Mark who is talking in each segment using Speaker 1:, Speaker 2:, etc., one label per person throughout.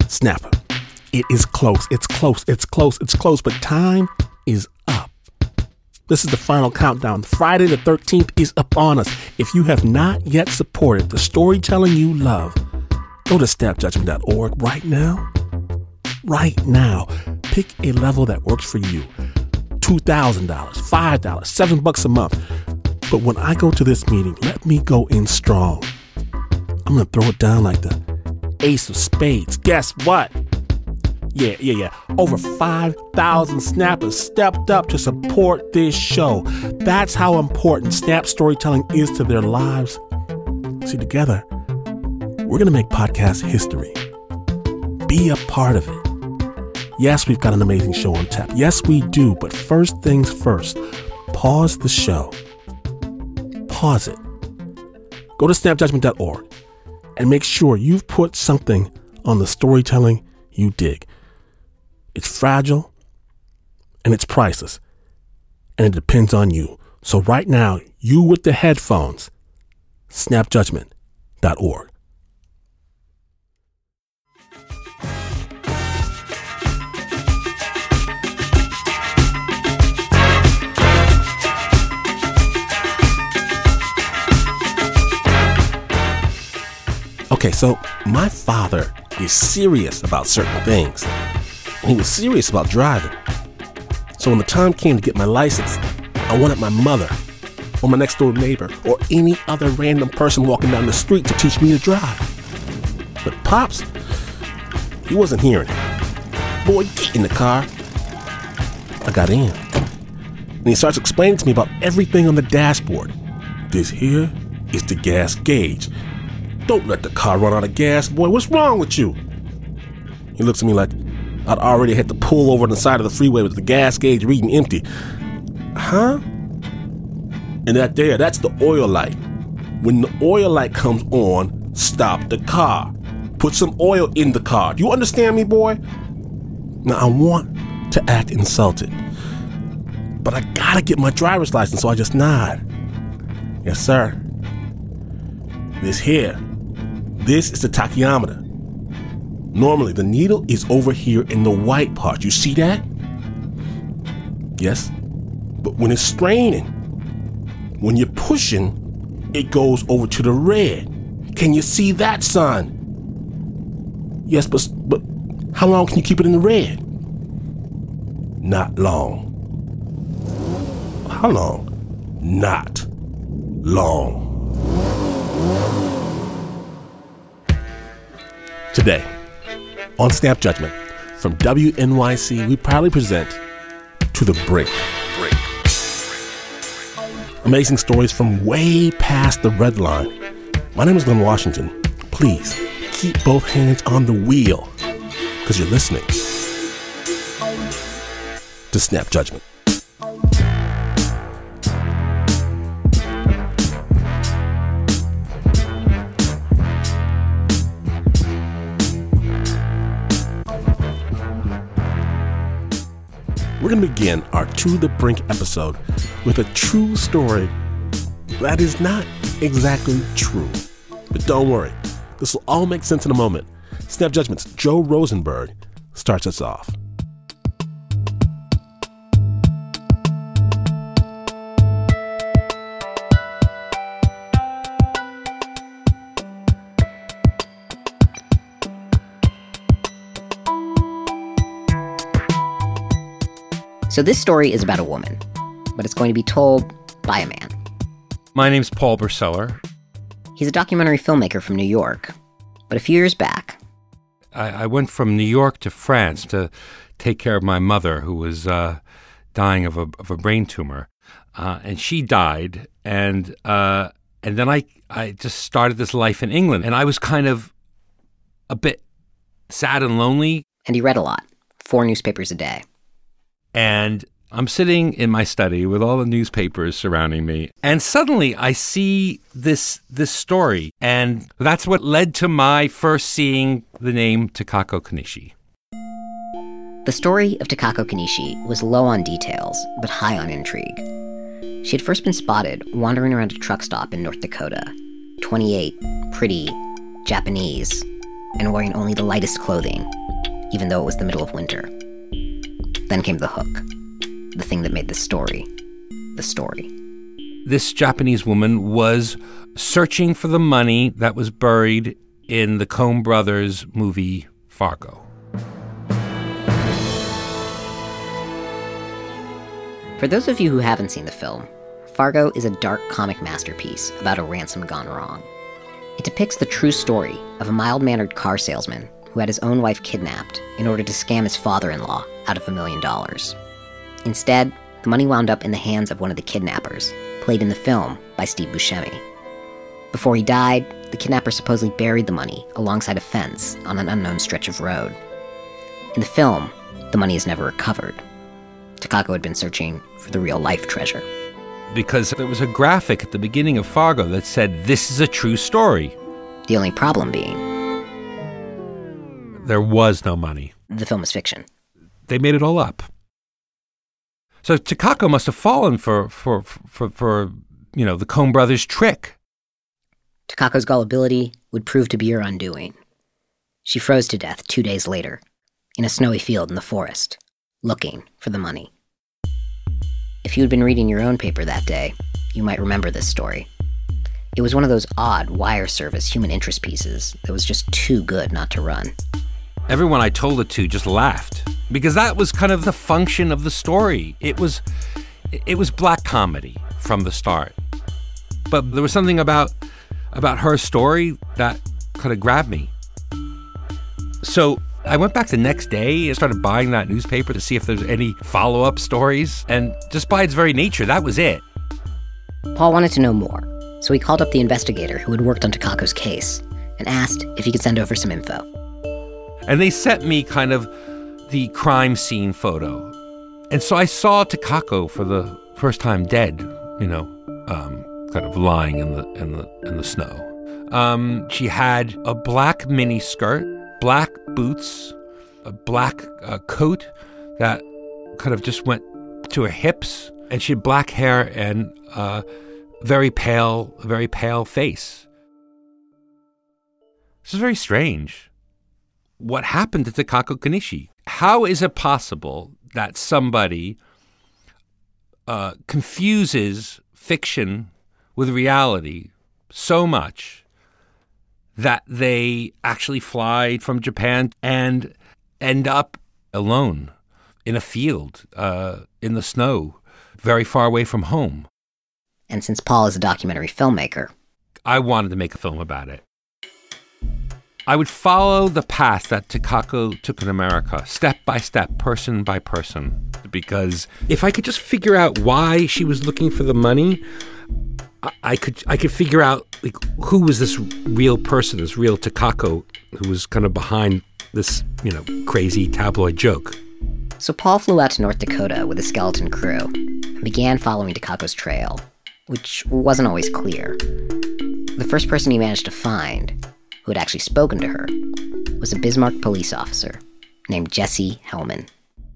Speaker 1: Snapper, it is close. It's close. It's close. It's close. But time is up. This is the final countdown. Friday the 13th is upon us. If you have not yet supported the storytelling you love, go to snapjudgment.org right now. Right now. Pick a level that works for you. $2,000, $5, $7 a month. But when I go to this meeting, let me go in strong. I'm going to throw it down like the ace of spades. Guess what? Yeah. Over 5,000 snappers stepped up to support this show. That's how important Snap storytelling is to their lives. See, together, we're going to make podcast history. Be a part of it. Yes, we've got an amazing show on tap. Yes, we do. But first things first, pause the show. Pause it. Go to snapjudgment.org and make sure you've put something on the storytelling you dig. It's fragile and it's priceless, and it depends on you. So right now, you with the headphones, snapjudgment.org. Okay, so my father is serious about certain things. He was serious about driving. So when the time came to get my license, I wanted my mother or my next door neighbor or any other random person walking down the street to teach me to drive. But Pops, he wasn't hearing it. Boy, get in the car. I got in. And he starts explaining to me about everything on the dashboard. This here is the gas gauge. Don't let the car run out of gas, boy. What's wrong with you? He looks at me like I'd already had to pull over on the side of the freeway with the gas gauge reading empty. Huh? And that's the oil light. When the oil light comes on, stop the car. Put some oil in the car. Do you understand me, boy? Now, I want to act insulted, but I gotta get my driver's license, so I just nod. Yes, sir. This is the tachometer. Normally, the needle is over here in the white part. You see that? Yes. But when it's straining, when you're pushing, it goes over to the red. Can you see that, son? Yes, but how long can you keep it in the red? Not long. How long? Not long. Today, on Snap Judgment, from WNYC, we proudly present To the Brink. Amazing stories from way past the red line. My name is Glenn Washington. Please, keep both hands on the wheel, because you're listening to Snap Judgment. We're going to begin our To the Brink episode with a true story that is not exactly true. But don't worry, this will all make sense in a moment. Snap Judgment's Joe Rosenberg starts us off.
Speaker 2: So this story is about a woman, but it's going to be told by a man.
Speaker 3: My name's Paul Berseller.
Speaker 2: He's a documentary filmmaker from New York, but a few years back,
Speaker 3: I went from New York to France to take care of my mother, who was dying of a brain tumor, and she died. And then I just started this life in England, and I was kind of a bit sad and lonely.
Speaker 2: And he read a lot, 4 newspapers a day.
Speaker 3: And I'm sitting in my study with all the newspapers surrounding me, and suddenly I see this story, and that's what led to my first seeing the name Takako Kanishi.
Speaker 2: The story of Takako Kanishi was low on details, but high on intrigue. She had first been spotted wandering around a truck stop in North Dakota, 28, pretty, Japanese, and wearing only the lightest clothing, even though it was the middle of winter. Then came the hook, the thing that made the story the story.
Speaker 3: This Japanese woman was searching for the money that was buried in the Coen Brothers movie Fargo.
Speaker 2: For those of you who haven't seen the film, Fargo is a dark comic masterpiece about a ransom gone wrong. It depicts the true story of a mild-mannered car salesman who had his own wife kidnapped in order to scam his father-in-law out of $1 million. Instead, the money wound up in the hands of one of the kidnappers, played in the film by Steve Buscemi. Before he died, the kidnapper supposedly buried the money alongside a fence on an unknown stretch of road. In the film, the money is never recovered. Takako had been searching for the real-life treasure.
Speaker 3: Because there was a graphic at the beginning of Fargo that said, "This is a true story."
Speaker 2: The only problem being,
Speaker 3: there was no money.
Speaker 2: the film is fiction.
Speaker 3: They made it all up. So Takako must have fallen for the Coen Brothers trick.
Speaker 2: Takako's gullibility would prove to be her undoing. She froze to death 2 days later, in a snowy field in the forest, looking for the money. If you had been reading your own paper that day, you might remember this story. It was one of those odd wire service human interest pieces that was just too good not to run.
Speaker 3: Everyone I told it to just laughed, because that was kind of the function of the story. It was black comedy from the start. But there was something about her story that kind of grabbed me. So I went back the next day and started buying that newspaper to see if there's any follow-up stories. And just by its very nature, that was it.
Speaker 2: Paul wanted to know more, so he called up the investigator who had worked on Takako's case and asked if he could send over some info.
Speaker 3: And they sent me kind of the crime scene photo. And so I saw Takako for the first time dead, kind of lying in the snow. She had a black mini skirt, black boots, a black coat that kind of just went to her hips, and she had black hair and very pale face. This is very strange. What happened to Takako Kenishi? How is it possible that somebody confuses fiction with reality so much that they actually fly from Japan and end up alone in a field, in the snow, very far away from home?
Speaker 2: And since Paul is a documentary filmmaker,
Speaker 3: I wanted to make a film about it. I would follow the path that Takako took in America, step by step, person by person, because if I could just figure out why she was looking for the money, I could figure out who was this real person, this real Takako, who was kind of behind this, crazy tabloid joke.
Speaker 2: So Paul flew out to North Dakota with a skeleton crew and began following Takako's trail, which wasn't always clear. The first person he managed to find, who had actually spoken to her, was a Bismarck police officer named Jesse Hellman.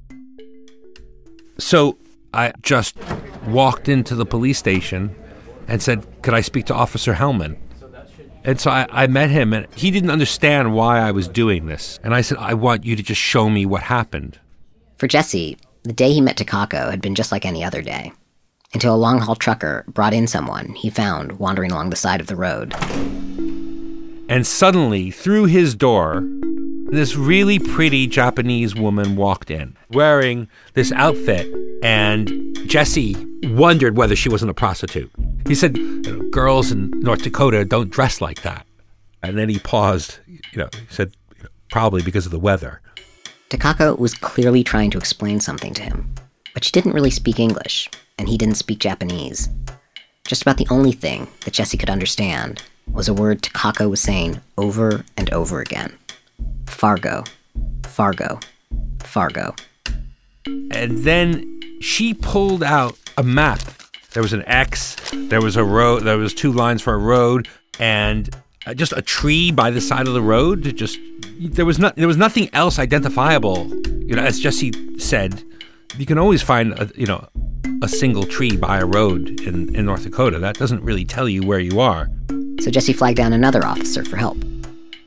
Speaker 3: So I just walked into the police station and said, "Could I speak to Officer Hellman?" And so I met him, and he didn't understand why I was doing this. And I said, "I want you to just show me what happened."
Speaker 2: For Jesse, the day he met Takako had been just like any other day, until a long-haul trucker brought in someone he found wandering along the side of the road.
Speaker 3: And suddenly, through his door, this really pretty Japanese woman walked in, wearing this outfit, and Jesse wondered whether she wasn't a prostitute. He said, "Girls in North Dakota don't dress like that." And then he paused, he said, "Probably because of the weather."
Speaker 2: Takako was clearly trying to explain something to him, but she didn't really speak English, and he didn't speak Japanese. Just about the only thing that Jesse could understand was a word Takako was saying over and over again. Fargo, Fargo, Fargo.
Speaker 3: And then she pulled out a map. There was an X, there was a road, there was 2 lines for a road, and just a tree by the side of the road. There was nothing else identifiable. As Jesse said, you can always find a single tree by a road in North Dakota. That doesn't really tell you where you are.
Speaker 2: So Jesse flagged down another officer for help.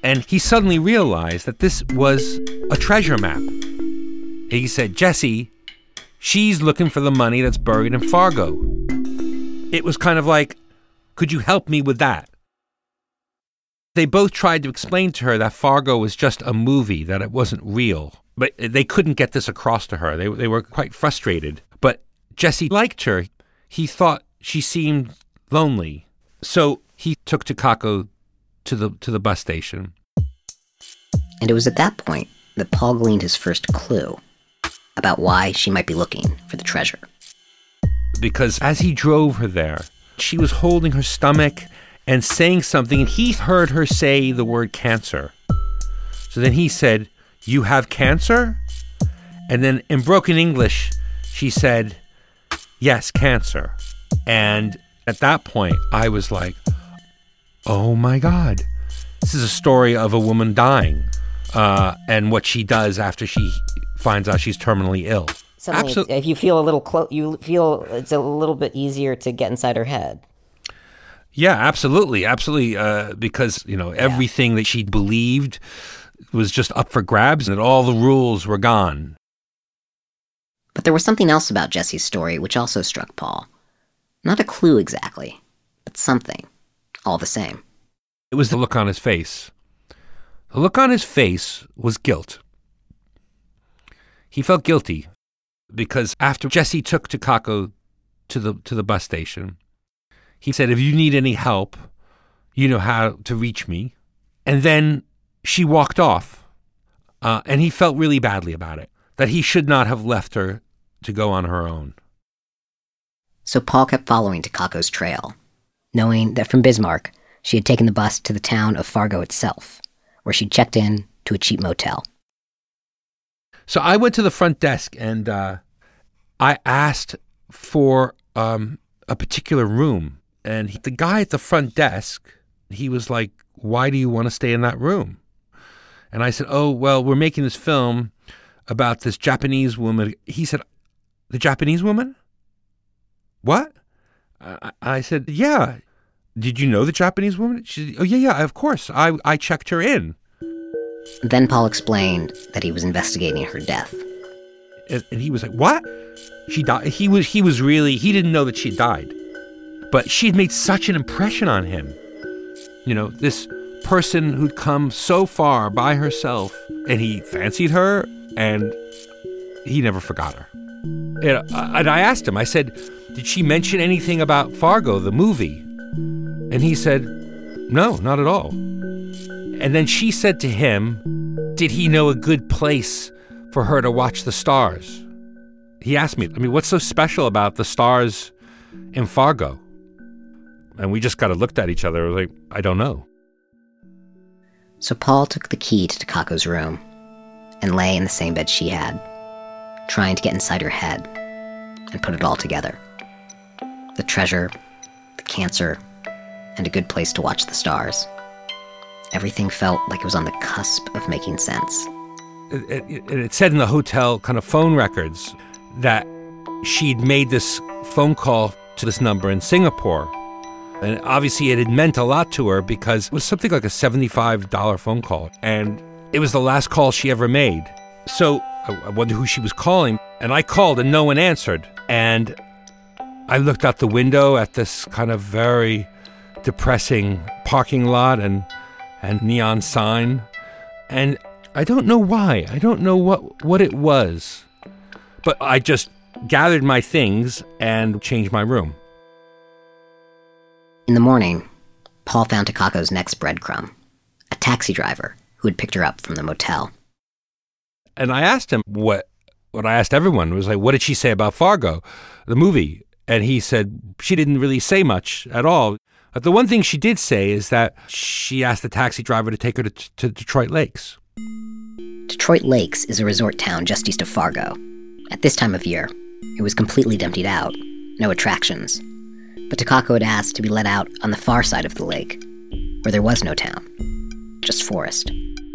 Speaker 3: And he suddenly realized that this was a treasure map. He said, Jesse, she's looking for the money that's buried in Fargo. It was kind of like, could you help me with that? They both tried to explain to her that Fargo was just a movie, that it wasn't real. But they couldn't get this across to her. They were quite frustrated. But Jesse liked her. He thought she seemed lonely. So he took Takako to the bus station.
Speaker 2: And it was at that point that Paul gleaned his first clue about why she might be looking for the treasure.
Speaker 3: Because as he drove her there, she was holding her stomach and saying something, and he heard her say the word cancer. So then he said, "You have cancer?" And then in broken English, she said, "Yes, cancer." And at that point, I was like, oh my God, this is a story of a woman dying and what she does after she finds out she's terminally ill.
Speaker 2: Suddenly, if you feel a little you feel it's a little bit easier to get inside her head.
Speaker 3: Yeah, absolutely. Because, everything that she believed was just up for grabs and that all the rules were gone.
Speaker 2: But there was something else about Jesse's story which also struck Paul. Not a clue exactly, but something, all the same.
Speaker 3: It was the look on his face. The look on his face was guilt. He felt guilty because after Jesse took Takako to the bus station, he said, "If you need any help, you know how to reach me." And then she walked off, and he felt really badly about it, that he should not have left her to go on her own.
Speaker 2: So Paul kept following Takako's trail, knowing that from Bismarck, she had taken the bus to the town of Fargo itself, where she'd checked in to a cheap motel.
Speaker 3: So I went to the front desk and I asked for a particular room. And the guy at the front desk, he was like, "Why do you want to stay in that room?" And I said, "Oh, well, we're making this film about this Japanese woman." He said, "The Japanese woman? What?" I said, "Yeah. Did you know the Japanese woman?" She said, "Oh, yeah, of course. I checked her in."
Speaker 2: Then Paul explained that he was investigating her death.
Speaker 3: And he was like, "What? She died?" He didn't know that she died. But she had made such an impression on him. This person who'd come so far by herself, and he fancied her, and he never forgot her. And I asked him, I said, "Did she mention anything about Fargo, the movie?" And he said, "No, not at all." And then she said to him, did he know a good place for her to watch the stars? He asked me, what's so special about the stars in Fargo? And we just kind of looked at each other like, I don't know.
Speaker 2: So Paul took the key to Takako's room and lay in the same bed she had, trying to get inside her head and put it all together. The treasure, the cancer, and a good place to watch the stars. Everything felt like it was on the cusp of making sense.
Speaker 3: It said in the hotel kind of phone records that she'd made this phone call to this number in Singapore. And obviously it had meant a lot to her because it was something like a $75 phone call. And it was the last call she ever made. So I wondered who she was calling. And I called and no one answered. And I looked out the window at this kind of very depressing parking lot and neon sign. And I don't know why. I don't know what it was. But I just gathered my things and changed my room.
Speaker 2: In the morning, Paul found Takako's next breadcrumb, a taxi driver who had picked her up from the motel.
Speaker 3: And I asked him what I asked everyone was like, what did she say about Fargo, the movie? And he said she didn't really say much at all. But the one thing she did say is that she asked the taxi driver to take her to Detroit Lakes.
Speaker 2: Detroit Lakes is a resort town just east of Fargo. At this time of year, it was completely emptied out, no attractions. But Takako had asked to be let out on the far side of the lake, where there was no town, just forest.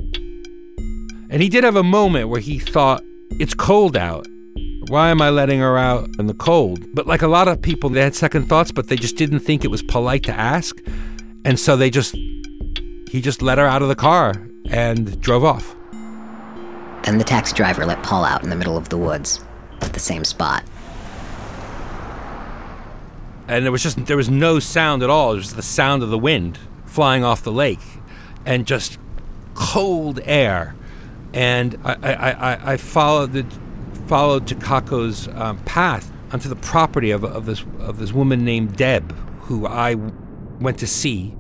Speaker 3: And he did have a moment where he thought, it's cold out. Why am I letting her out in the cold? But like a lot of people, they had second thoughts, but they just didn't think it was polite to ask. And so they just, he just let her out of the car and drove off.
Speaker 2: Then the taxi driver let Paul out in the middle of the woods, at the same spot.
Speaker 3: And there was no sound at all. It was the sound of the wind flying off the lake and just cold air. And I followed Takako's path onto the property of this woman named Deb, who I went to see.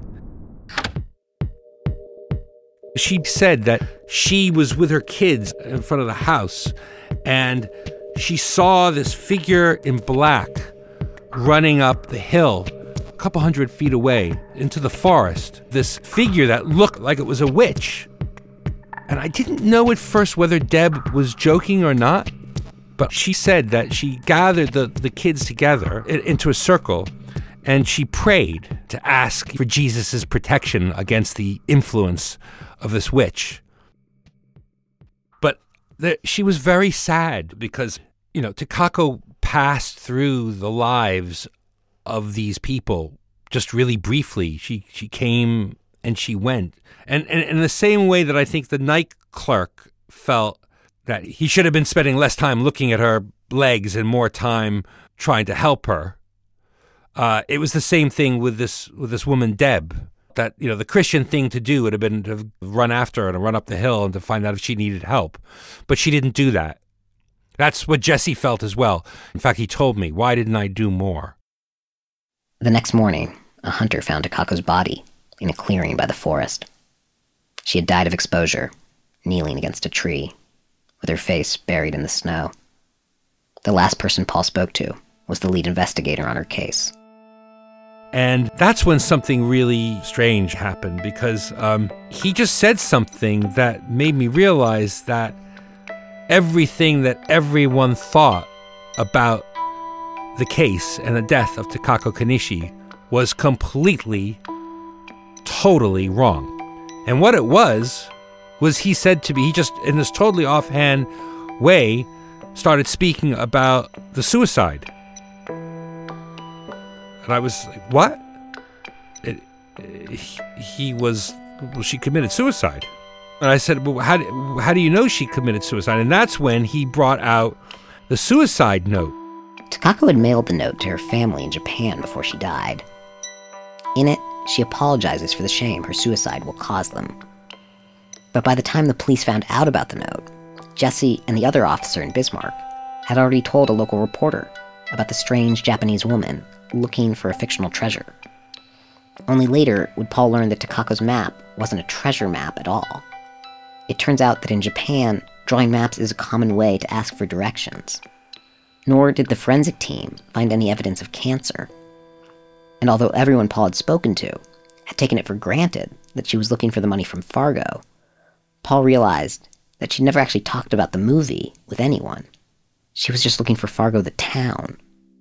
Speaker 3: She said that she was with her kids in front of the house, and she saw this figure in black running up the hill a couple hundred feet away into the forest. This figure that looked like it was a witch. And I didn't know at first whether Deb was joking or not, but she said that she gathered the kids together into a circle, and she prayed to ask for Jesus' protection against the influence of this witch. But she was very sad because, Takako passed through the lives of these people just really briefly. She came and she went. And in the same way that I think the night clerk felt that he should have been spending less time looking at her legs and more time trying to help her, it was the same thing with this woman, Deb. That, the Christian thing to do would have been to run after her and to run up the hill and to find out if she needed help. But she didn't do that. That's what Jesse felt as well. In fact, he told me, why didn't I do more?
Speaker 2: The next morning, a hunter found Takako's body in a clearing by the forest. She had died of exposure, kneeling against a tree, with her face buried in the snow. The last person Paul spoke to was the lead investigator on her case.
Speaker 3: And that's when something really strange happened, because he just said something that made me realize that everything that everyone thought about the case and the death of Takako Kanishi was completely, totally wrong. And what it was he said to me, he just, in this totally offhand way, started speaking about the suicide. And I was like, what? She committed suicide. And I said, well, how do you know she committed suicide? And that's when he brought out the suicide note.
Speaker 2: Takako had mailed the note to her family in Japan before she died. In it, she apologizes for the shame her suicide will cause them. But by the time the police found out about the note, Jesse and the other officer in Bismarck had already told a local reporter about the strange Japanese woman looking for a fictional treasure. Only later would Paul learn that Takako's map wasn't a treasure map at all. It turns out that in Japan, drawing maps is a common way to ask for directions. Nor did the forensic team find any evidence of cancer. And although everyone Paul had spoken to had taken it for granted that she was looking for the money from Fargo, Paul realized that she'd never actually talked about the movie with anyone. She was just looking for Fargo the town.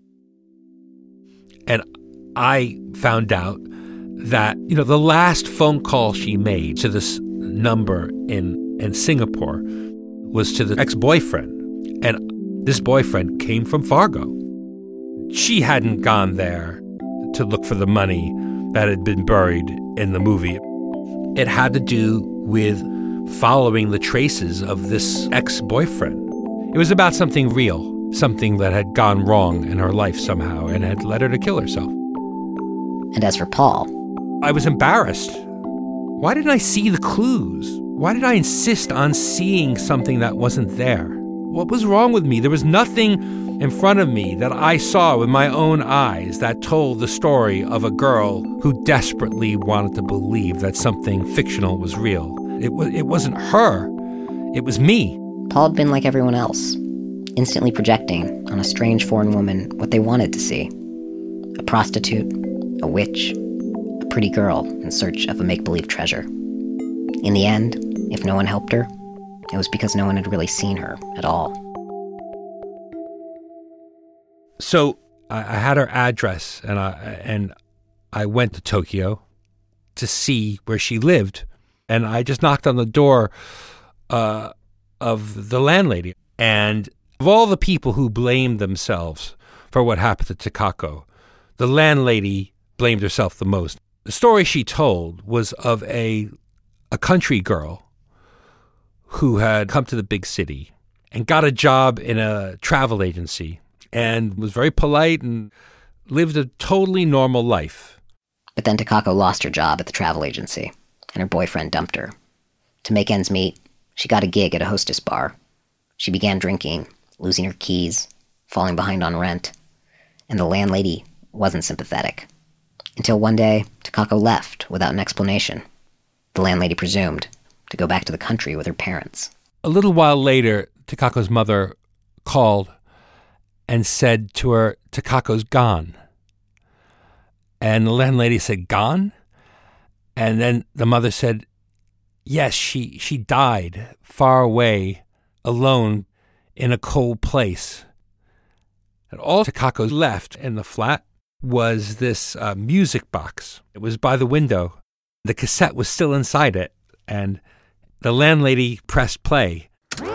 Speaker 3: And I found out that, the last phone call she made to this number in Singapore was to the ex-boyfriend. And this boyfriend came from Fargo. She hadn't gone there to look for the money that had been buried in the movie. It had to do with following the traces of this ex-boyfriend. It was about something real, something that had gone wrong in her life somehow and had led her to kill herself.
Speaker 2: And as for Paul,
Speaker 3: I was embarrassed. Why didn't I see the clues? Why did I insist on seeing something that wasn't there? What was wrong with me? There was nothing in front of me that I saw with my own eyes that told the story of a girl who desperately wanted to believe that something fictional was real. It wasn't her. It was me.
Speaker 2: Paul had been like everyone else, instantly projecting on a strange foreign woman what they wanted to see. A prostitute, a witch, a pretty girl in search of a make-believe treasure. In the end, if no one helped her, it was because no one had really seen her at all.
Speaker 3: So I had her address, and I went to Tokyo to see where she lived, and I just knocked on the door of the landlady. And of all the people who blamed themselves for what happened to Takako, the landlady blamed herself the most. The story she told was of a country girl who had come to the big city and got a job in a travel agency and was very polite and lived a totally normal life.
Speaker 2: But then Takako lost her job at the travel agency, and her boyfriend dumped her. To make ends meet, she got a gig at a hostess bar. She began drinking, losing her keys, falling behind on rent, and the landlady wasn't sympathetic. Until one day, Takako left without an explanation. The landlady presumed to go back to the country with her parents.
Speaker 3: A little while later, Takako's mother called and said to her, "Takako's gone." And the landlady said, "Gone?" And then the mother said, "Yes, she died far away, alone, in a cold place." And all Takako left in the flat was this music box. It was by the window. The cassette was still inside it, and the landlady pressed play.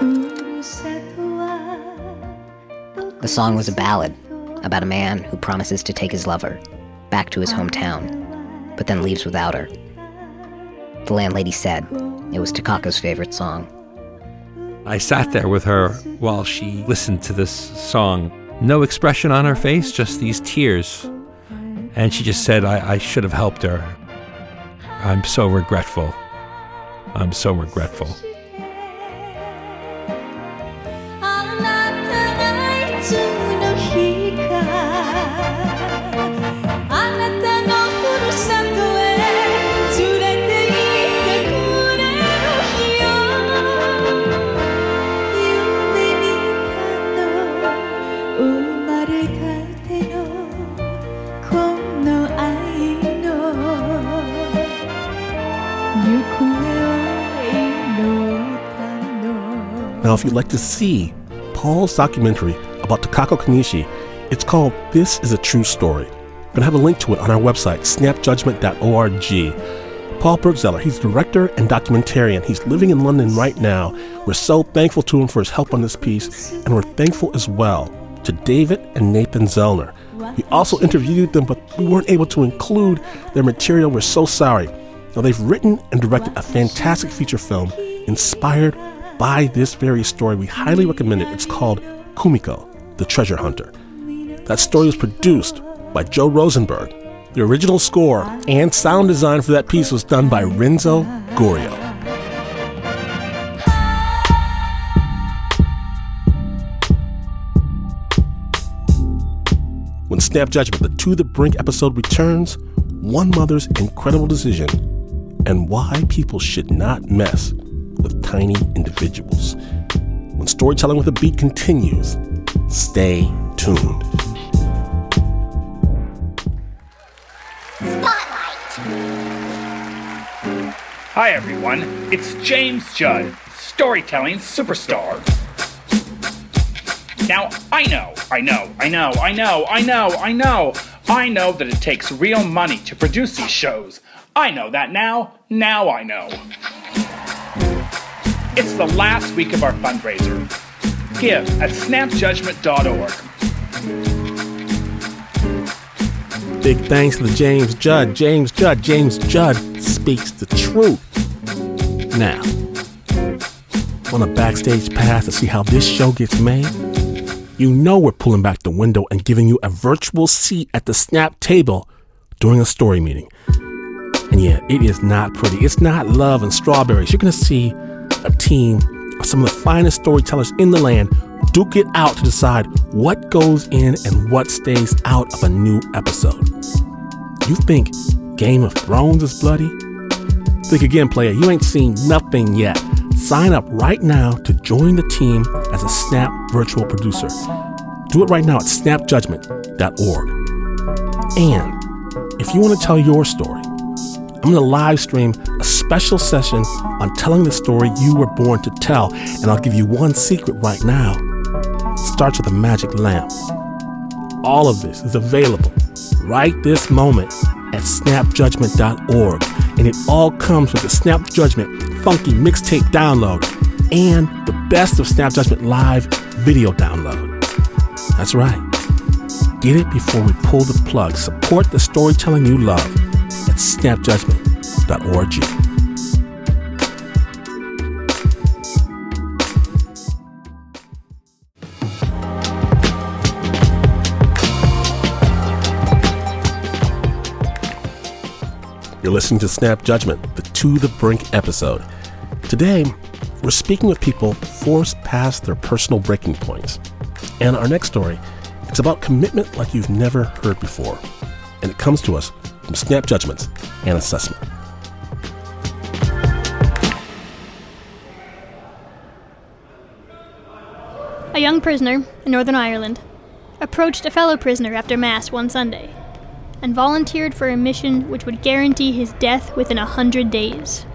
Speaker 2: The song was a ballad about a man who promises to take his lover back to his hometown, but then leaves without her. The landlady said it was Takako's favorite song.
Speaker 3: I sat there with her while she listened to this song. No expression on her face, just these tears. And she just said, I should have helped her. I'm so regretful. I'm so regretful.
Speaker 1: Now, if you'd like to see Paul's documentary about Takako Kanishi, it's called This Is a True Story. We're going to have a link to it on our website, snapjudgment.org. Paul Bergzeller, he's director and documentarian. He's living in London right now. We're so thankful to him for his help on this piece, and we're thankful as well to David and Nathan Zellner. We also interviewed them, but we weren't able to include their material. We're so sorry. Now, they've written and directed a fantastic feature film inspired by this very story. We highly recommend it. It's called Kumiko, the Treasure Hunter. That story was produced by Joe Rosenberg. The original score and sound design for that piece was done by Renzo Gorio. When Snap Judgment, the To the Brink episode returns, one mother's incredible decision and why people should not mess with tiny individuals. When Storytelling with a Beat continues, stay tuned.
Speaker 4: Hi everyone, it's James Judd, storytelling superstar. Now, I know that it takes real money to produce these shows. I know that now I know. It's the last week of our fundraiser. Give at snapjudgment.org.
Speaker 1: Big thanks to the James Judd. James Judd speaks the truth. Now, on a backstage pass to see how this show gets made, you know we're pulling back the window and giving you a virtual seat at the Snap table during a story meeting. And yeah, it is not pretty. It's not love and strawberries. You're going to see a team of some of the finest storytellers in the land duke it out to decide what goes in and what stays out of a new episode. You think Game of Thrones is bloody? Think again, player. You ain't seen nothing yet. Sign up right now to join the team as a Snap virtual producer. Do it right now at snapjudgment.org. And if you want to tell your story, I'm going to live stream a special session on telling the story you were born to tell. And I'll give you one secret right now. It starts with a magic lamp. All of this is available right this moment at snapjudgment.org. And it all comes with the Snap Judgment Funky Mixtape download and the Best of Snap Judgment Live video download. That's right. Get it before we pull the plug. Support the storytelling you love at at snapjudgment.org. You're listening to Snap Judgment, the To the Brink episode. Today, we're speaking with people forced past their personal breaking points. And our next story, it's about commitment like you've never heard before. And it comes to us from Snap Judgments and Assessment.
Speaker 5: A young prisoner in Northern Ireland approached a fellow prisoner after Mass one Sunday and volunteered for a mission which would guarantee his death within 100 days.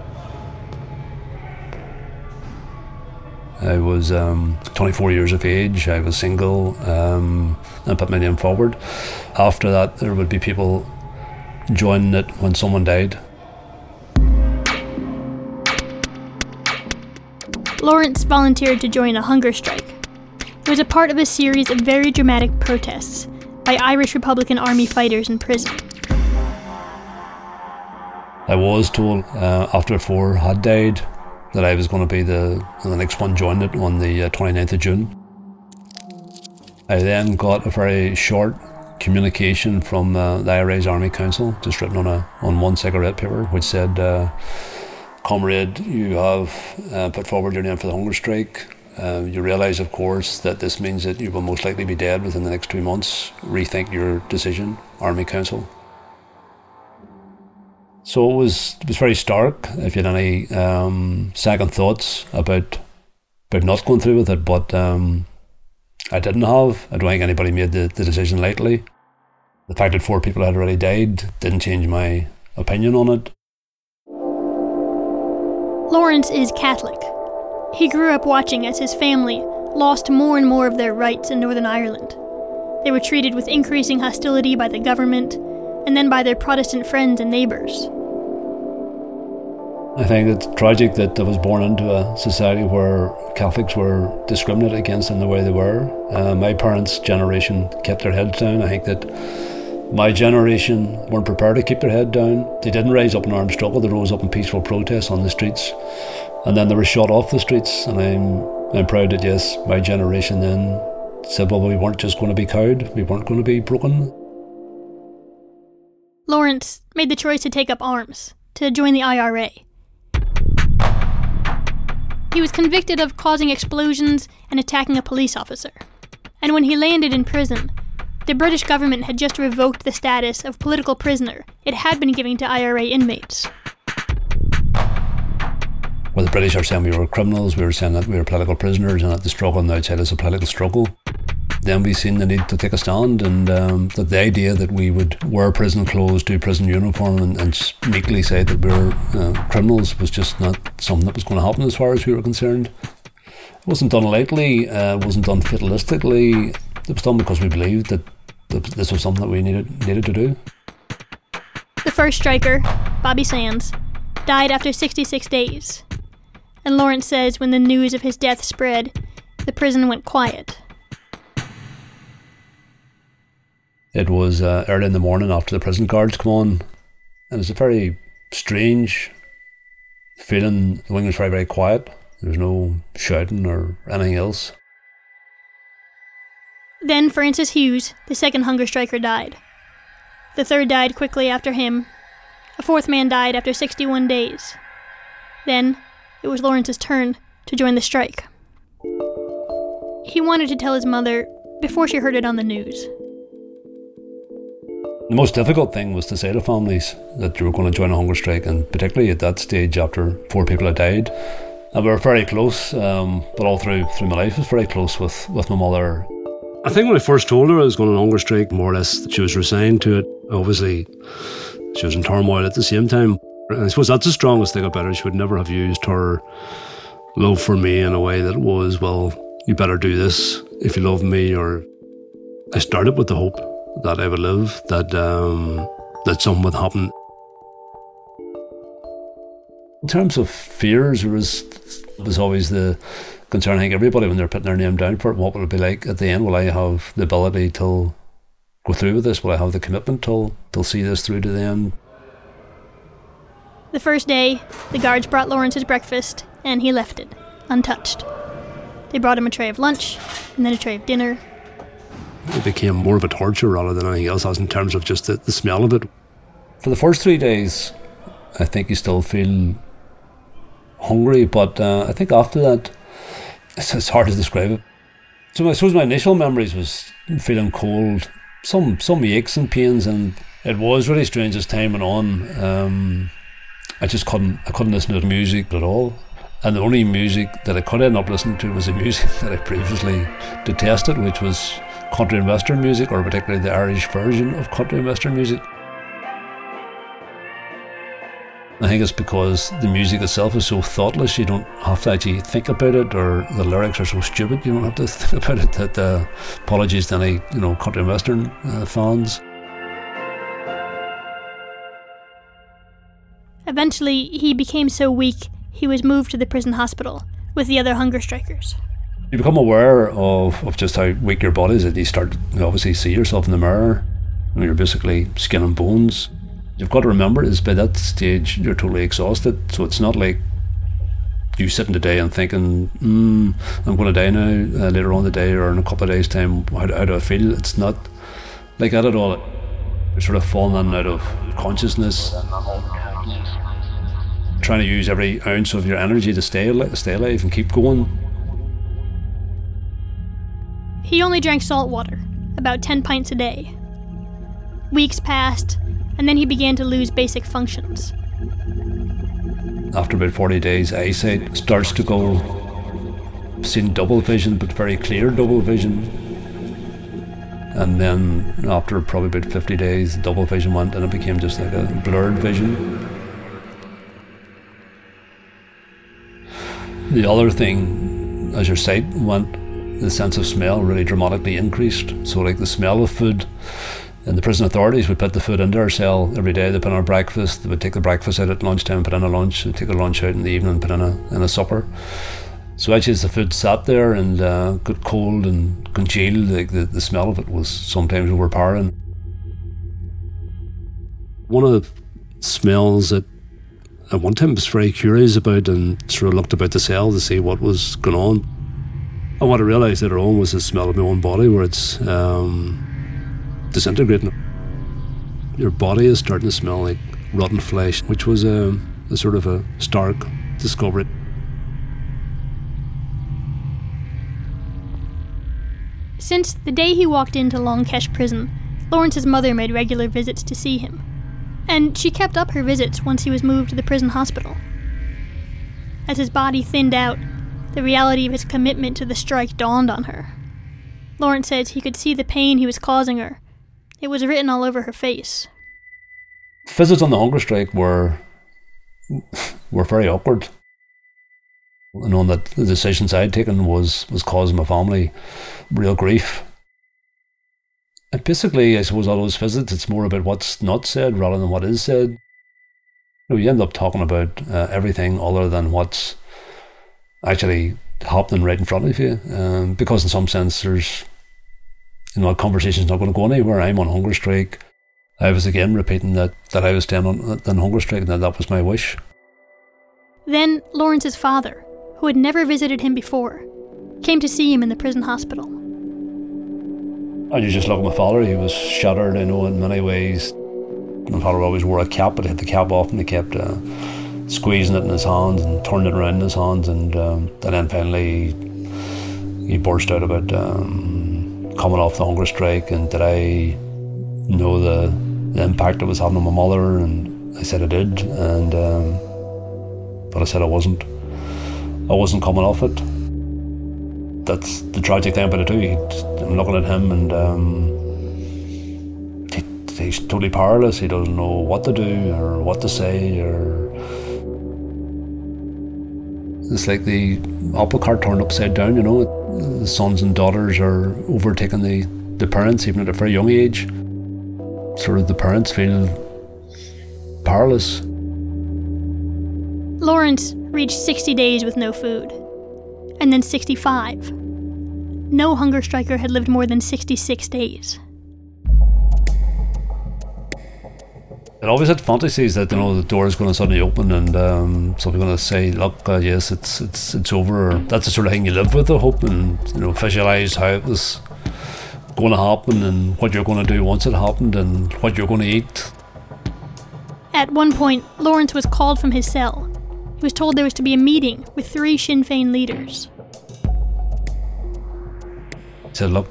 Speaker 6: I was 24 years of age, I was single, I put my name forward. After that, there would be people joining it when someone died.
Speaker 5: Lawrence volunteered to join a hunger strike. It was a part of a series of very dramatic protests by Irish Republican Army fighters in prison.
Speaker 6: I was told after 4 had died that I was going to be the next one joined it on the 29th of June. I then got a very short communication from the IRA's Army Council, just written on one cigarette paper, which said, "Comrade, you have put forward your name for the hunger strike. You realise, of course, that this means that you will most likely be dead within the next 2 months. Rethink your decision, Army Council." So it was very stark if you had any second thoughts about not going through with it, but I didn't have. I don't think anybody made the decision lightly. The fact that 4 people had already died didn't change my opinion on it.
Speaker 5: Lawrence is Catholic. He grew up watching as his family lost more and more of their rights in Northern Ireland. They were treated with increasing hostility by the government and then by their Protestant friends and neighbours.
Speaker 6: I think it's tragic that I was born into a society where Catholics were discriminated against in the way they were. My parents' generation kept their heads down. I think that my generation weren't prepared to keep their head down. They didn't rise up in armed struggle, they rose up in peaceful protests on the streets. And then they were shot off the streets, and I'm proud that, yes, my generation then said, well, we weren't just going to be cowed, we weren't going to be broken.
Speaker 5: Lawrence made the choice to take up arms, to join the IRA. He was convicted of causing explosions and attacking a police officer. And when he landed in prison, the British government had just revoked the status of political prisoner it had been giving to IRA inmates.
Speaker 6: Well, the British are saying we were criminals, we were saying that we were political prisoners and that the struggle on the outside is a political struggle. Then we seen the need to take a stand, and that the idea that we would wear prison clothes, do prison uniform and sneakily say that we were criminals was just not something that was going to happen as far as we were concerned. It wasn't done lightly, it wasn't done fatalistically. It was done because we believed that this was something that we needed to do.
Speaker 5: The first striker, Bobby Sands, died after 66 days. And Lawrence says when the news of his death spread, the prison went quiet.
Speaker 6: It was early in the morning after the prison guards come on, and it was a very strange feeling. The wing was very, very quiet. There was no shouting or anything else.
Speaker 5: Then Francis Hughes, the second hunger striker, died. The third died quickly after him. A fourth man died after 61 days. Then it was Lawrence's turn to join the strike. He wanted to tell his mother before she heard it on the news.
Speaker 6: The most difficult thing was to say to families that you were going to join a hunger strike, and particularly at that stage after 4 people had died. And we were very close, but all through my life I was very close with my mother.
Speaker 7: I think when I first told her I was going on a hunger strike, more or less she was resigned to it. Obviously, she was in turmoil at the same time. And I suppose that's the strongest thing about her. She would never have used her love for me in a way that was, well, you better do this if you love me. Or I started with the hope that I would live, that something would happen.
Speaker 6: In terms of fears, there was always the concern, I think, everybody when they're putting their name down for it, what will it be like at the end? Will I have the ability to go through with this? Will I have the commitment to see this through to the end?
Speaker 5: The first day, the guards brought Lawrence his breakfast, and he left it, untouched. They brought him a tray of lunch, and then a tray of dinner.
Speaker 7: It became more of a torture rather than anything else, as in terms of just the smell of it.
Speaker 6: For the first 3 days, I think you still feel hungry, but I think after that, it's hard to describe it. So I suppose my initial memories was feeling cold, some aches and pains, and it was really strange as time went on. I couldn't listen to the music at all. And the only music that I could end up listening to was the music that I previously detested, which was country and western music, or particularly the Irish version of country and western music. I think it's because the music itself is so thoughtless, you don't have to actually think about it, or the lyrics are so stupid, you don't have to think about it. That apologies to any country and western fans.
Speaker 5: Eventually, he became so weak, he was moved to the prison hospital with the other hunger strikers.
Speaker 6: You become aware of just how weak your body is, and you start to obviously see yourself in the mirror. You're basically skin and bones. You've got to remember is by that stage you're totally exhausted, so it's not like you sitting today and thinking, I'm going to die now later on the day or in a couple of days' time, how do I feel? It's not like that at all. You're sort of falling in and out of consciousness, trying to use every ounce of your energy to stay alive and keep going.
Speaker 5: He only drank salt water, about 10 pints a day. Weeks passed, and then he began to lose basic functions.
Speaker 6: After about 40 days, eyesight starts to go. I've seen double vision, but very clear double vision. And then after probably about 50 days, double vision went and it became just like a blurred vision. The other thing, as your sight went, the sense of smell really dramatically increased. So like the smell of food, and the prison authorities would put the food into our cell every day. They put in our breakfast, they would take the breakfast out at lunchtime, put in a lunch, they'd take the lunch out in the evening, put in a supper. So actually as the food sat there and got cold and congealed, like the smell of it was sometimes overpowering.
Speaker 7: One of the smells that at one time I was very curious about and sort of looked about the cell to see what was going on. And what I realised later on was the smell of my own body, where it's disintegrating. Your body is starting to smell like rotten flesh, which was a sort of a stark discovery.
Speaker 5: Since the day he walked into Long Kesh prison, Lawrence's mother made regular visits to see him. And she kept up her visits once he was moved to the prison hospital. As his body thinned out, the reality of his commitment to the strike dawned on her. Lawrence says he could see the pain he was causing her. It was written all over her face.
Speaker 6: Visits on the hunger strike were very awkward. Knowing that the decisions I had taken was causing my family real grief. And basically, I suppose all those visits, it's more about what's not said rather than what is said. You end up talking about everything other than what's actually happening right in front of you. Because in some sense, there's, a conversation's not going to go anywhere. I'm on hunger strike. I was again repeating that I was staying on hunger strike and that was my wish.
Speaker 5: Then Lawrence's father, who had never visited him before, came to see him in the prison hospital.
Speaker 6: And you just look at my father, he was shattered, in many ways. My father always wore a cap, but he had the cap off and he kept squeezing it in his hands and turning it around in his hands, and then finally he burst out about coming off the hunger strike, and did I know the impact it was having on my mother, and I said I did, and but I said I wasn't coming off it. That's the tragic thing about it too. I'm looking at him and he's totally powerless. He doesn't know what to do or what to say, or it's like the apple cart turned upside down, The sons and daughters are overtaking the parents even at a very young age. Sort of the parents feel powerless.
Speaker 5: Lawrence reached 60 days with no food, and then 65. No hunger striker had lived more than 66 days.
Speaker 6: It always had fantasies that, the door is going to suddenly open and somebody's going to say, look, yes, it's over. Or that's the sort of thing you live with, the hope, and visualise how it was going to happen and what you're going to do once it happened and what you're going to eat.
Speaker 5: At one point, Lawrence was called from his cell. He was told there was to be a meeting with 3 Sinn Féin leaders.
Speaker 6: He said, look,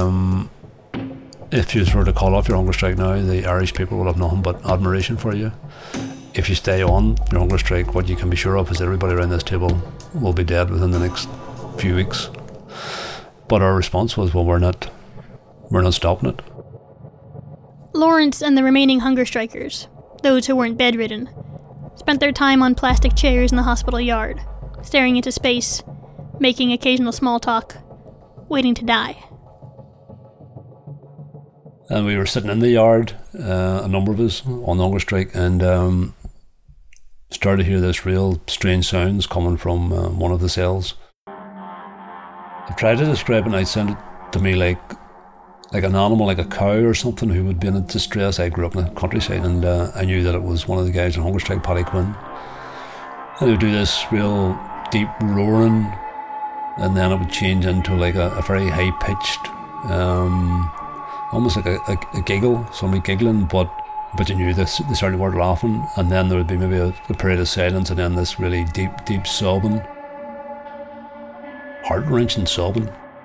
Speaker 6: if you were to call off your hunger strike now, the Irish people will have nothing but admiration for you. If you stay on your hunger strike, what you can be sure of is that everybody around this table will be dead within the next few weeks. But our response was, well, we're not stopping it.
Speaker 5: Lawrence and the remaining hunger strikers, those who weren't bedridden, spent their time on plastic chairs in the hospital yard, staring into space, making occasional small talk, waiting to die.
Speaker 6: And we were sitting in the yard, a number of us, on the hunger strike, and started to hear this real strange sounds coming from one of the cells. I've tried to describe it, and it sounded to me like an animal, like a cow or something, who would be in distress. I grew up in the countryside, and I knew that it was one of the guys on hunger strike, Paddy Quinn. And they would do this real deep roaring, and then it would change into like a very high-pitched, almost like a giggle, somebody giggling, but you knew they certainly weren't laughing. And then there would be maybe a period of silence, and then this really deep sobbing, heart-wrenching sobbing.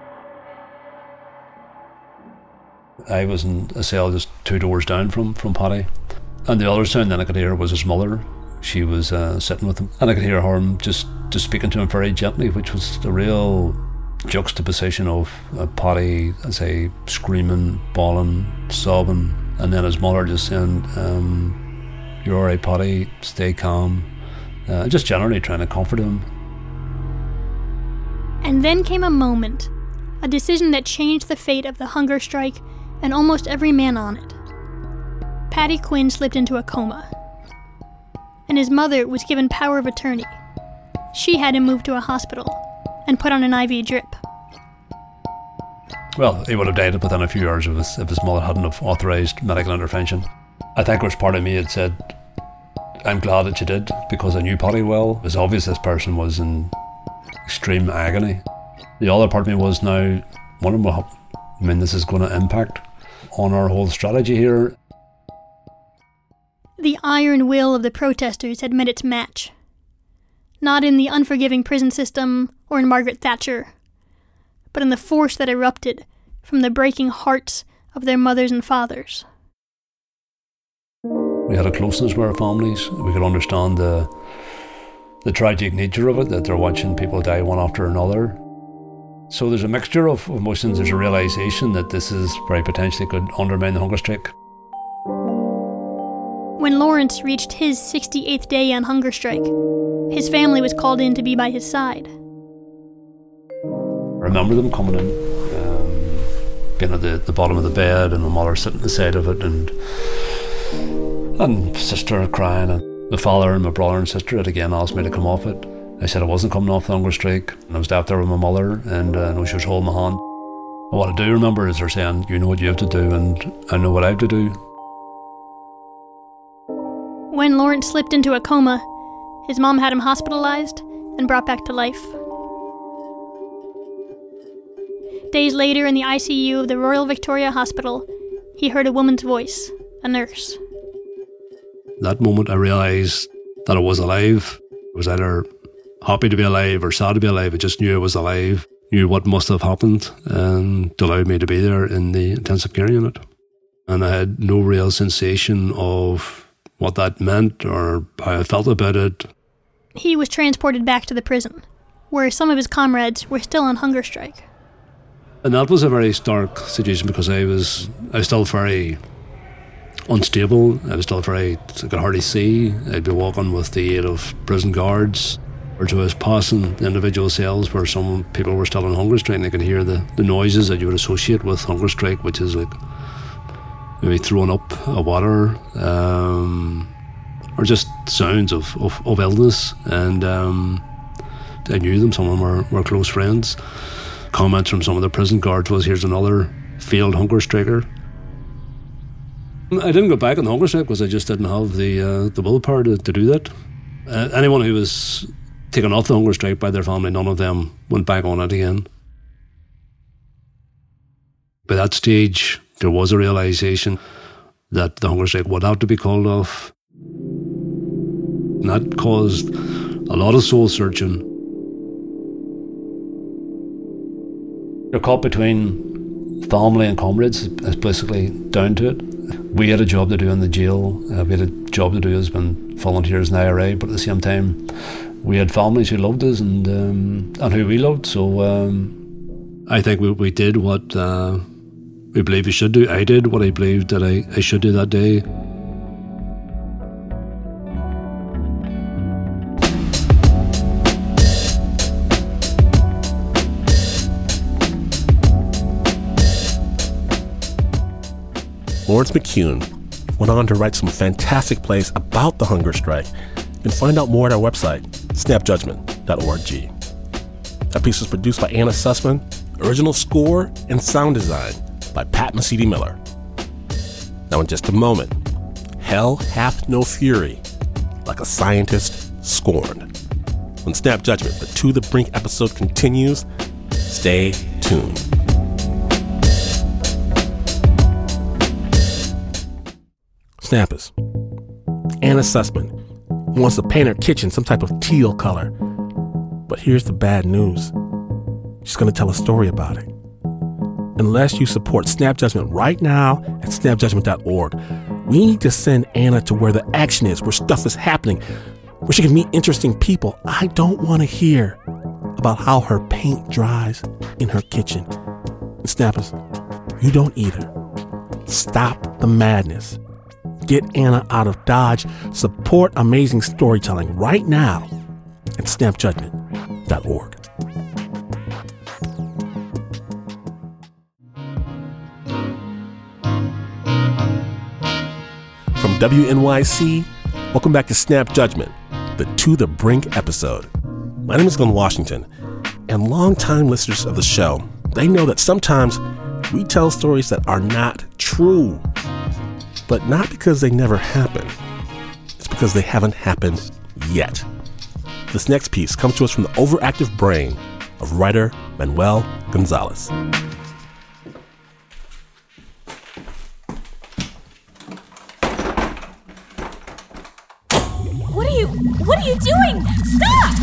Speaker 6: I was in a cell just 2 doors down from Paddy, and the other sound then I could hear was his mother. She was sitting with him, and I could hear her just speaking to him very gently, which was the real juxtaposition of Paddy, I say, screaming, bawling, sobbing, and then his mother just saying, "You're alright, Paddy, stay calm," just generally trying to comfort him.
Speaker 5: And then came a moment, a decision that changed the fate of the hunger strike and almost every man on it. Paddy Quinn slipped into a coma, and his mother was given power of attorney. She had him moved to a hospital and put on an IV drip.
Speaker 6: Well, he would have died within a few hours if his mother hadn't have authorised medical intervention. I think there was part of me that said, I'm glad that she did, because I knew Paddy well. It was obvious this person was in extreme agony. The other part of me was now wondering what this is going to impact on our whole strategy here.
Speaker 5: The iron will of the protesters had met its match. Not in the unforgiving prison system or in Margaret Thatcher, but in the force that erupted from the breaking hearts of their mothers and fathers.
Speaker 6: We had a closeness with our families. We could understand the tragic nature of it, that they're watching people die one after another. So there's a mixture of emotions. There's a realisation that this is very potentially could undermine the hunger strike.
Speaker 5: When Lawrence reached his 68th day on hunger strike, his family was called in to be by his side.
Speaker 6: I remember them coming in, being at the bottom of the bed, and my mother sitting at the side of it, and sister crying, and my father and my brother and sister had again asked me to come off it. I said I wasn't coming off the hunger strike, and I was left there with my mother, and I know she was holding my hand. And what I do remember is her saying, you know what you have to do, and I know what I have to do.
Speaker 5: When Lawrence slipped into a coma, his mom had him hospitalized and brought back to life. Days later, in the ICU of the Royal Victoria Hospital, he heard a woman's voice, a nurse.
Speaker 7: That moment I realised that I was alive. I was either happy to be alive or sad to be alive. I just knew I was alive, knew what must have happened, and it allowed me to be there in the intensive care unit. And I had no real sensation of what that meant or how I felt about it.
Speaker 5: He was transported back to the prison, where some of his comrades were still on hunger strike.
Speaker 7: And that was a very stark situation, because I was still very unstable. I was still I could hardly see. I'd be walking with the aid of prison guards, or so I was passing the individual cells where some people were still on hunger strike, and I could hear the noises that you would associate with hunger strike, which is like maybe throwing up a water, or just sounds of illness. And I knew them. Some of them were close friends. Comments from some of the prison guards was, here's another failed hunger striker. I didn't go back on the hunger strike because I just didn't have the willpower to do that. Anyone who was taken off the hunger strike by their family, none of them went back on it again. By that stage, there was a realisation that the hunger strike would have to be called off. And that caused a lot of soul searching. You're caught between family and comrades, is basically down to it. We had a job to do in the jail. We had a job to do as being volunteers in the IRA, but at the same time, we had families who loved us and who we loved. So I think we did what we believed we should do. I did what I believed that I should do that day.
Speaker 1: Lawrence McCune went on to write some fantastic plays about the hunger strike. You can find out more at our website, snapjudgment.org. That piece was produced by Anna Sussman, original score and sound design by Pat Mesiti-Miller. Now in just a moment, Hell Hath No Fury, Like a Scientist Scorned. When Snap Judgment, the To the Brink episode continues, stay tuned. Snappers. Anna Sussman wants to paint her kitchen some type of teal color. But here's the bad news. She's going to tell a story about it. Unless you support Snap Judgment right now at snapjudgment.org, we need to send Anna to where the action is, where stuff is happening, where she can meet interesting people. I don't want to hear about how her paint dries in her kitchen. And Snappers, you don't either. Stop the madness. Get Anna out of Dodge. Support amazing storytelling right now at snapjudgment.org. From WNYC, welcome back to Snap Judgment, the To the Brink episode. My name is Glenn Washington, and longtime listeners of the show, they know that sometimes we tell stories that are not true. But not because they never happened. It's because they haven't happened yet. This next piece comes to us from the overactive brain of writer Manuel Gonzalez.
Speaker 8: What are you doing? Stop!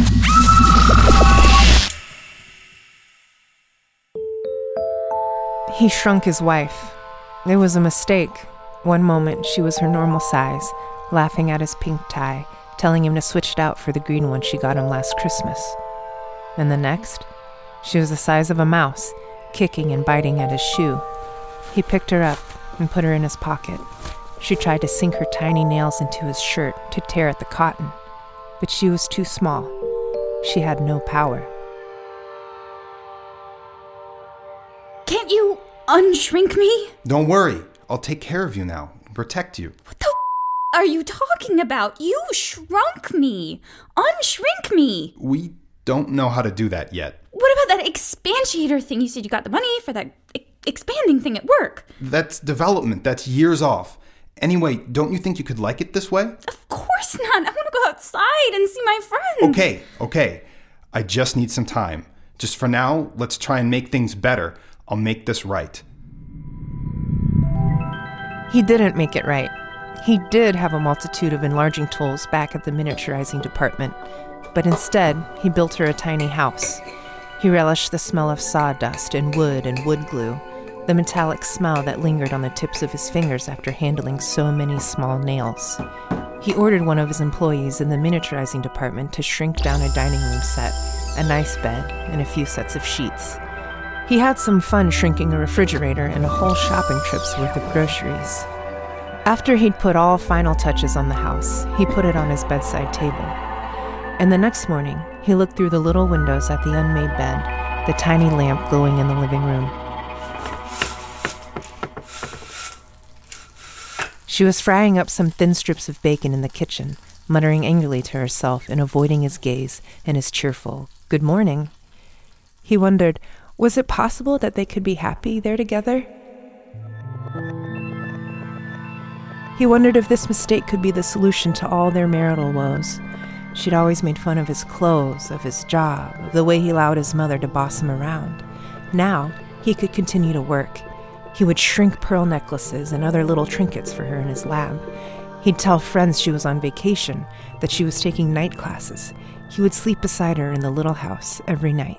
Speaker 9: He shrunk his wife. It was a mistake. One moment, she was her normal size, laughing at his pink tie, telling him to switch it out for the green one she got him last Christmas. And the next, she was the size of a mouse, kicking and biting at his shoe. He picked her up and put her in his pocket. She tried to sink her tiny nails into his shirt to tear at the cotton, but she was too small. She had no power.
Speaker 8: Can't you unshrink me?
Speaker 10: Don't worry. I'll take care of you now. Protect you.
Speaker 8: What the are you talking about? You shrunk me. Unshrink me.
Speaker 10: We don't know how to do that yet.
Speaker 8: What about that expansiator thing? You said you got the money for that expanding thing at work.
Speaker 10: That's development. That's years off. Anyway, don't you think you could like it this way?
Speaker 8: Of course not. I want to go outside and see my friends.
Speaker 10: Okay. I just need some time. Just for now, let's try and make things better. I'll make this right.
Speaker 9: He didn't make it right. He did have a multitude of enlarging tools back at the miniaturizing department, but instead, he built her a tiny house. He relished the smell of sawdust and wood glue, the metallic smell that lingered on the tips of his fingers after handling so many small nails. He ordered one of his employees in the miniaturizing department to shrink down a dining room set, a nice bed, and a few sets of sheets. He had some fun shrinking a refrigerator and a whole shopping trip's worth of groceries. After he'd put all final touches on the house, he put it on his bedside table. And the next morning, he looked through the little windows at the unmade bed, the tiny lamp glowing in the living room. She was frying up some thin strips of bacon in the kitchen, muttering angrily to herself and avoiding his gaze and his cheerful, "Good morning." He wondered, was it possible that they could be happy there together? He wondered if this mistake could be the solution to all their marital woes. She'd always made fun of his clothes, of his job, of the way he allowed his mother to boss him around. Now, he could continue to work. He would shrink pearl necklaces and other little trinkets for her in his lab. He'd tell friends she was on vacation, that she was taking night classes. He would sleep beside her in the little house every night.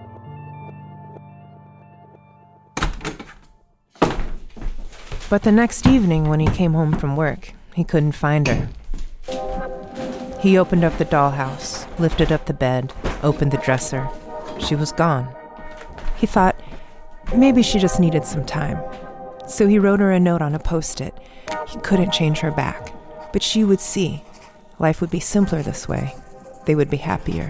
Speaker 9: But the next evening when he came home from work, he couldn't find her. He opened up the dollhouse, lifted up the bed, opened the dresser. She was gone. He thought, maybe she just needed some time. So he wrote her a note on a Post-it. He couldn't change her back, but she would see. Life would be simpler this way. They would be happier.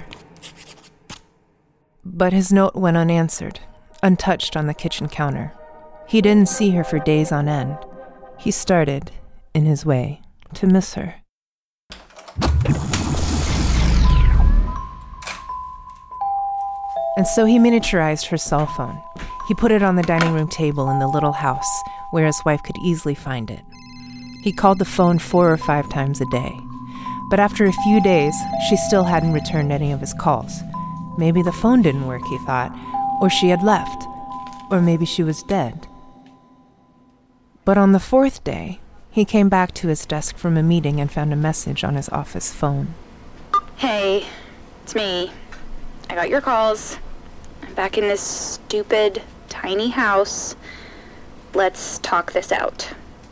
Speaker 9: But his note went unanswered, untouched on the kitchen counter. He didn't see her for days on end. He started, in his way, to miss her. And so he miniaturized her cell phone. He put it on the dining room table in the little house, where his wife could easily find it. He called the phone 4 or 5 times a day. But after a few days, she still hadn't returned any of his calls. Maybe the phone didn't work, he thought, or she had left, or maybe she was dead. But on the 4th day, he came back to his desk from a meeting and found a message on his office phone.
Speaker 11: Hey, it's me. I got your calls. I'm back in this stupid, tiny house. Let's talk this out.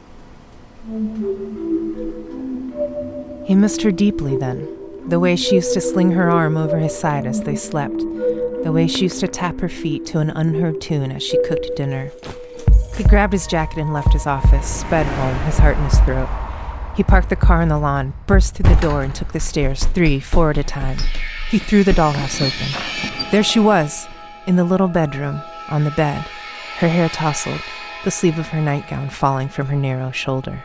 Speaker 9: He missed her deeply then, the way she used to sling her arm over his side as they slept, the way she used to tap her feet to an unheard tune as she cooked dinner. He grabbed his jacket and left his office, sped home, his heart in his throat. He parked the car on the lawn, burst through the door, and took the stairs 3, 4 at a time. He threw the dollhouse open. There she was, in the little bedroom, on the bed, her hair tousled, the sleeve of her nightgown falling from her narrow shoulder.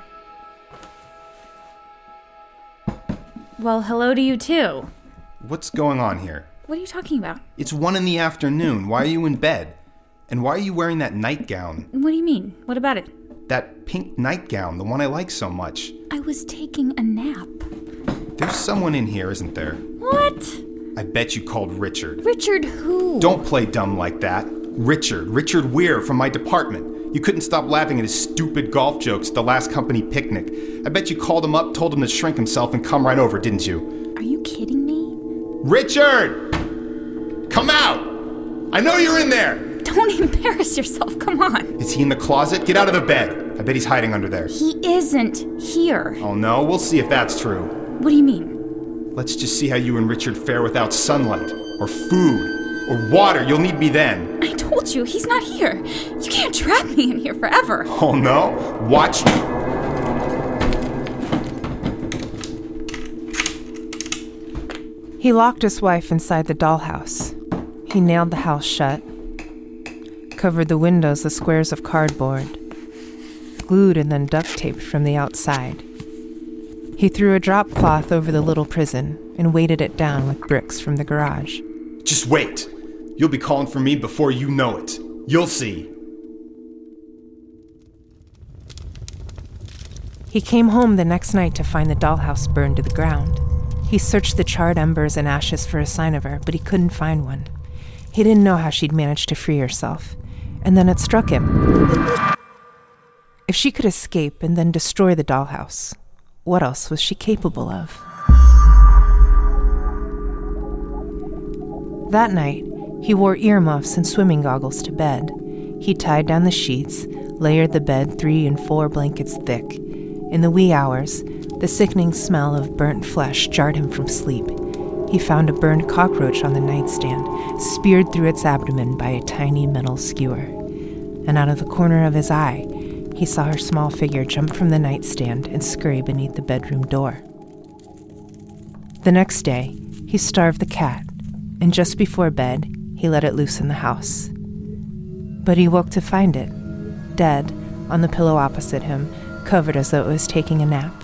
Speaker 8: Well, hello to you too.
Speaker 10: What's going on here?
Speaker 8: What are you talking about?
Speaker 10: It's 1 PM. Why are you in bed? And why are you wearing that nightgown?
Speaker 8: What do you mean? What about it?
Speaker 10: That pink nightgown, the one I like so much.
Speaker 8: I was taking a nap.
Speaker 10: There's someone in here, isn't there?
Speaker 8: What?
Speaker 10: I bet you called Richard.
Speaker 8: Richard who?
Speaker 10: Don't play dumb like that. Richard Weir from my department. You couldn't stop laughing at his stupid golf jokes at the last company picnic. I bet you called him up, told him to shrink himself, and come right over, didn't you?
Speaker 8: Are you kidding me?
Speaker 10: Richard! Come out! I know you're in there!
Speaker 8: Don't embarrass yourself, come on.
Speaker 10: Is he in the closet? Get out of the bed. I bet he's hiding under there.
Speaker 8: He isn't here.
Speaker 10: Oh no, we'll see if that's true.
Speaker 8: What do you mean?
Speaker 10: Let's just see how you and Richard fare without sunlight, or food, or water. You'll need me then.
Speaker 8: I told you, he's not here. You can't trap me in here forever.
Speaker 10: Oh no? Watch me.
Speaker 9: He locked his wife inside the dollhouse. He nailed the house shut, covered the windows with squares of cardboard, glued and then duct taped from the outside. He threw a drop cloth over the little prison and weighted it down with bricks from the garage.
Speaker 10: Just wait. You'll be calling for me before you know it. You'll see.
Speaker 9: He came home the next night to find the dollhouse burned to the ground. He searched the charred embers and ashes for a sign of her, but he couldn't find one. He didn't know how she'd managed to free herself. And then it struck him. If she could escape and then destroy the dollhouse, what else was she capable of? That night, he wore earmuffs and swimming goggles to bed. He tied down the sheets, layered the bed 3 and 4 blankets thick. In the wee hours, the sickening smell of burnt flesh jarred him from sleep. He found a burned cockroach on the nightstand, speared through its abdomen by a tiny metal skewer. And out of the corner of his eye, he saw her small figure jump from the nightstand and scurry beneath the bedroom door. The next day, he starved the cat, and just before bed, he let it loose in the house. But he woke to find it, dead, on the pillow opposite him, covered as though it was taking a nap.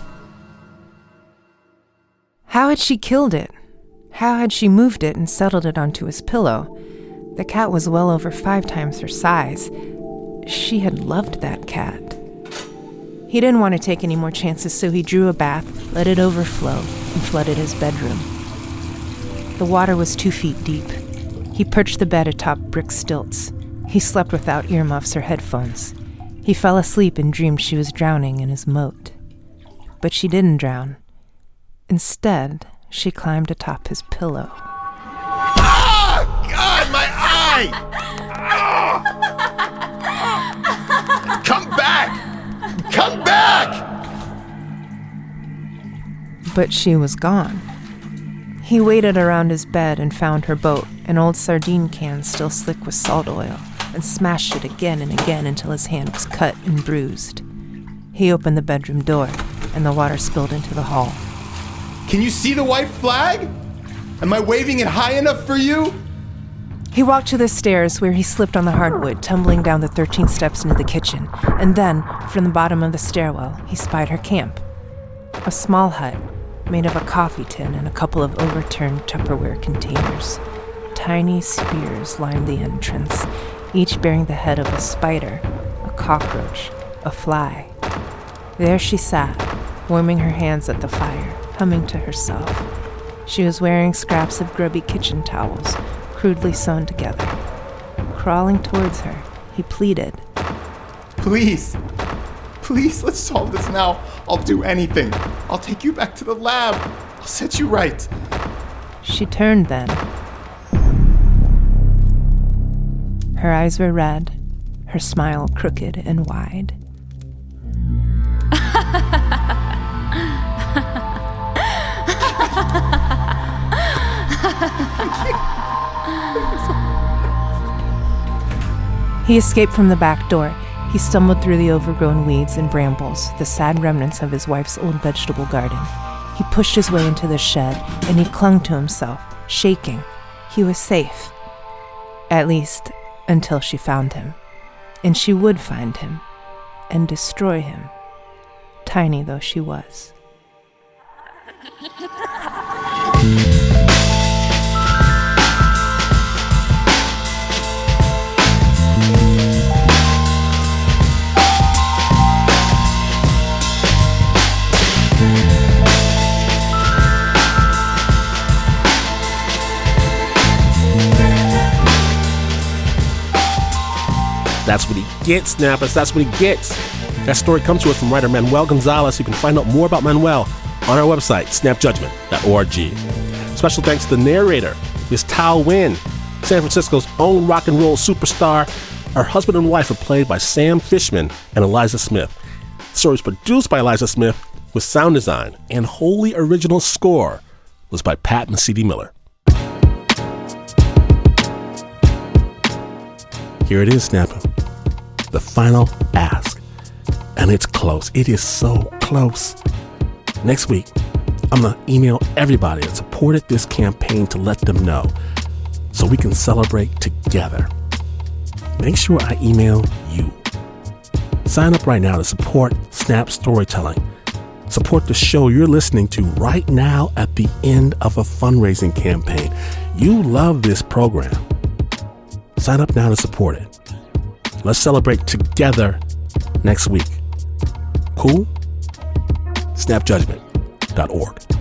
Speaker 9: How had she killed it? How had she moved it and settled it onto his pillow? The cat was well over 5 times her size. She had loved that cat. He didn't want to take any more chances, so he drew a bath, let it overflow, and flooded his bedroom. The water was 2 feet deep. He perched the bed atop brick stilts. He slept without earmuffs or headphones. He fell asleep and dreamed she was drowning in his moat. But she didn't drown. Instead, she climbed atop his pillow.
Speaker 10: Ah! God, my eye! Ah! Come back! Come back!
Speaker 9: But she was gone. He waited around his bed and found her boat, an old sardine can still slick with salt oil, and smashed it again and again until his hand was cut and bruised. He opened the bedroom door, and the water spilled into the hall.
Speaker 10: Can you see the white flag? Am I waving it high enough for you?
Speaker 9: He walked to the stairs, where he slipped on the hardwood, tumbling down the 13 steps into the kitchen, and then, from the bottom of the stairwell, he spied her camp. A small hut, made of a coffee tin and a couple of overturned Tupperware containers. Tiny spears lined the entrance, each bearing the head of a spider, a cockroach, a fly. There she sat, warming her hands at the fire, humming to herself. She was wearing scraps of grubby kitchen towels, crudely sewn together. Crawling towards her, he pleaded.
Speaker 10: Please, let's solve this now. I'll do anything. I'll take you back to the lab. I'll set you right.
Speaker 9: She turned then. Her eyes were red, her smile crooked and wide. He escaped from the back door. He stumbled through the overgrown weeds and brambles, the sad remnants of his wife's old vegetable garden. He pushed his way into the shed, and he clung to himself, shaking. He was safe. At least, until she found him. And she would find him, and destroy him, tiny though she was.
Speaker 1: That's what he gets, Snappers. That's what he gets. That story comes to us from writer Manuel Gonzalez. You can find out more about Manuel on our website, snapjudgment.org. Special thanks to the narrator, Miss Tao Wynn, San Francisco's own rock and roll superstar. Her husband and wife are played by Sam Fishman and Eliza Smith. The story was produced by Eliza Smith with sound design, and wholly original score was by Pat Mesiti-Miller. Here it is, Snapper. The final ask. And it's close. It is so close. Next week, I'm going to email everybody that supported this campaign to let them know so we can celebrate together. Make sure I email you. Sign up right now to support Snap Storytelling. Support the show you're listening to right now at the end of a fundraising campaign. You love this program. Sign up now to support it. Let's celebrate together next week. Cool? Snapjudgment.org.